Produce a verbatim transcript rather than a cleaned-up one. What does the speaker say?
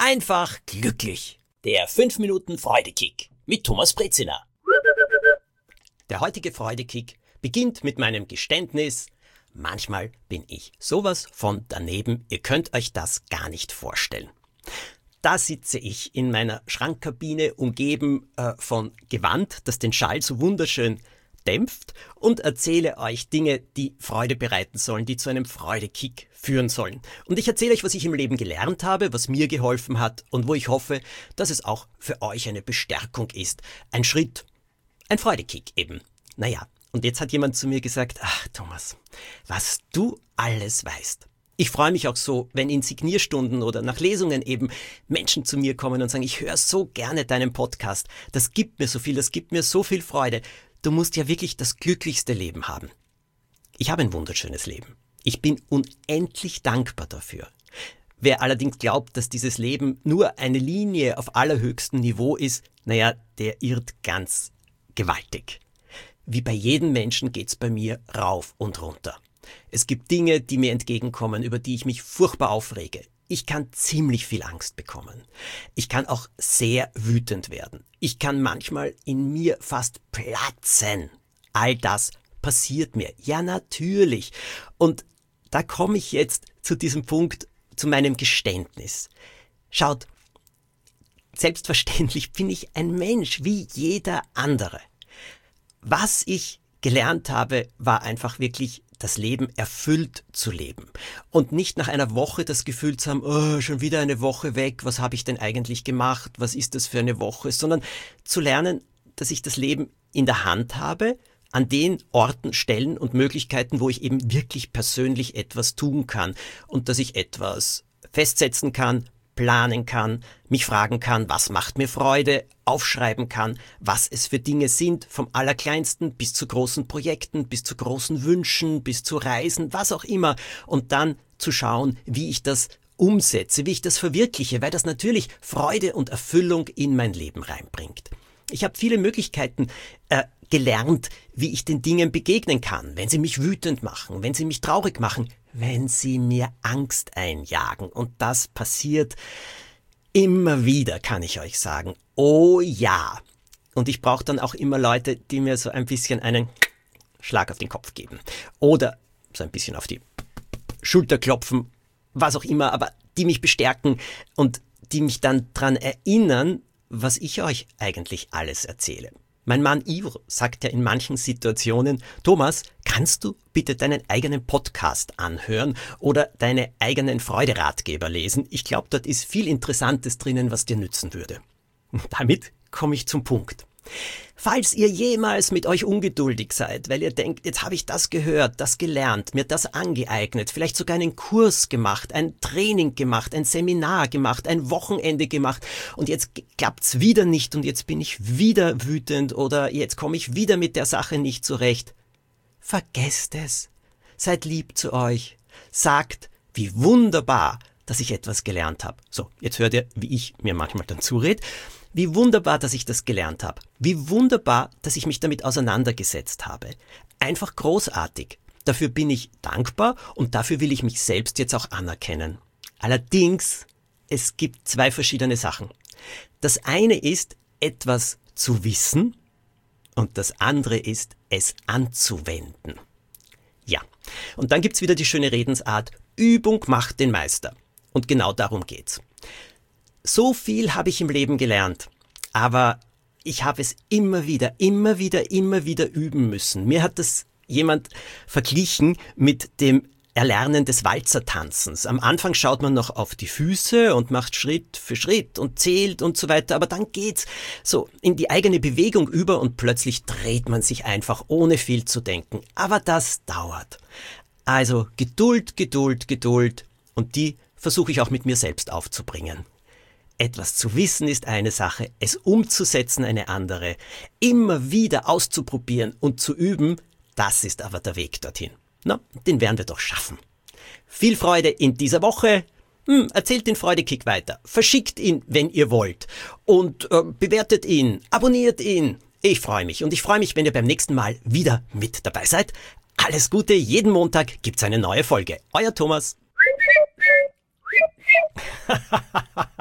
einfach glücklich. Der fünf Minuten Freudekick mit Thomas Brezina. Der heutige Freudekick beginnt mit meinem Geständnis. Manchmal bin ich sowas von daneben, ihr könnt euch das gar nicht vorstellen. Da sitze ich in meiner Schrankkabine, umgeben äh, von Gewand, das den Schall so wunderschön dämpft, und erzähle euch Dinge, die Freude bereiten sollen, die zu einem Freudekick führen sollen. Und ich erzähle euch, was ich im Leben gelernt habe, was mir geholfen hat und wo ich hoffe, dass es auch für euch eine Bestärkung ist. Ein Schritt, ein Freudekick eben. Naja, und jetzt hat jemand zu mir gesagt, ach Thomas, was du alles weißt. Ich freue mich auch so, wenn in Signierstunden oder nach Lesungen eben Menschen zu mir kommen und sagen, ich höre so gerne deinen Podcast. Das gibt mir so viel, das gibt mir so viel Freude. Du musst ja wirklich das glücklichste Leben haben. Ich habe ein wunderschönes Leben. Ich bin unendlich dankbar dafür. Wer allerdings glaubt, dass dieses Leben nur eine Linie auf allerhöchstem Niveau ist, naja, der irrt ganz gewaltig. Wie bei jedem Menschen geht's bei mir rauf und runter. Es gibt Dinge, die mir entgegenkommen, über die ich mich furchtbar aufrege. Ich kann ziemlich viel Angst bekommen. Ich kann auch sehr wütend werden. Ich kann manchmal in mir fast platzen. All das passiert mir. Ja, natürlich. Und da komme ich jetzt zu diesem Punkt, zu meinem Geständnis. Schaut, selbstverständlich bin ich ein Mensch, wie jeder andere. Was ich gelernt habe, war einfach wirklich das Leben erfüllt zu leben und nicht nach einer Woche das Gefühl zu haben, oh, schon wieder eine Woche weg, was habe ich denn eigentlich gemacht, was ist das für eine Woche, sondern zu lernen, dass ich das Leben in der Hand habe, an den Orten, Stellen und Möglichkeiten, wo ich eben wirklich persönlich etwas tun kann und dass ich etwas festsetzen kann, planen kann, mich fragen kann, was macht mir Freude, aufschreiben kann, was es für Dinge sind, vom Allerkleinsten bis zu großen Projekten, bis zu großen Wünschen, bis zu Reisen, was auch immer, und dann zu schauen, wie ich das umsetze, wie ich das verwirkliche, weil das natürlich Freude und Erfüllung in mein Leben reinbringt. Ich habe viele Möglichkeiten äh, gelernt, wie ich den Dingen begegnen kann, wenn sie mich wütend machen, wenn sie mich traurig machen, wenn sie mir Angst einjagen. Und das passiert immer wieder, kann ich euch sagen. Oh ja. Und ich brauche dann auch immer Leute, die mir so ein bisschen einen Schlag auf den Kopf geben. Oder so ein bisschen auf die Schulter klopfen, was auch immer, aber die mich bestärken und die mich dann dran erinnern, was ich euch eigentlich alles erzähle. Mein Mann Ivr sagt ja in manchen Situationen, Thomas, kannst du bitte deinen eigenen Podcast anhören oder deine eigenen Freuderatgeber lesen? Ich glaube, dort ist viel Interessantes drinnen, was dir nützen würde. Und damit komme ich zum Punkt. Falls ihr jemals mit euch ungeduldig seid, weil ihr denkt, jetzt habe ich das gehört, das gelernt, mir das angeeignet, vielleicht sogar einen Kurs gemacht, ein Training gemacht, ein Seminar gemacht, ein Wochenende gemacht und jetzt klappt's wieder nicht und jetzt bin ich wieder wütend oder jetzt komme ich wieder mit der Sache nicht zurecht. Vergesst es. Seid lieb zu euch. Sagt, wie wunderbar, dass ich etwas gelernt habe. So, jetzt hört ihr, wie ich mir manchmal dann zured. Wie wunderbar, dass ich das gelernt habe. Wie wunderbar, dass ich mich damit auseinandergesetzt habe. Einfach großartig. Dafür bin ich dankbar und dafür will ich mich selbst jetzt auch anerkennen. Allerdings, es gibt zwei verschiedene Sachen. Das eine ist, etwas zu wissen und das andere ist, es anzuwenden. Ja, und dann gibt's wieder die schöne Redensart, Übung macht den Meister. Und genau darum geht's. So viel habe ich im Leben gelernt, aber ich habe es immer wieder, immer wieder, immer wieder üben müssen. Mir hat das jemand verglichen mit dem Erlernen des Walzertanzens. Am Anfang schaut man noch auf die Füße und macht Schritt für Schritt und zählt und so weiter, aber dann geht's so in die eigene Bewegung über und plötzlich dreht man sich einfach, ohne viel zu denken. Aber das dauert. Also Geduld, Geduld, Geduld und die versuche ich auch mit mir selbst aufzubringen. Etwas zu wissen ist eine Sache, es umzusetzen eine andere. Immer wieder auszuprobieren und zu üben, das ist aber der Weg dorthin. Na, den werden wir doch schaffen. Viel Freude in dieser Woche. Hm, erzählt den Freudekick weiter. Verschickt ihn, wenn ihr wollt. Und äh, bewertet ihn, abonniert ihn. Ich freue mich. Und ich freue mich, wenn ihr beim nächsten Mal wieder mit dabei seid. Alles Gute, jeden Montag gibt's eine neue Folge. Euer Thomas.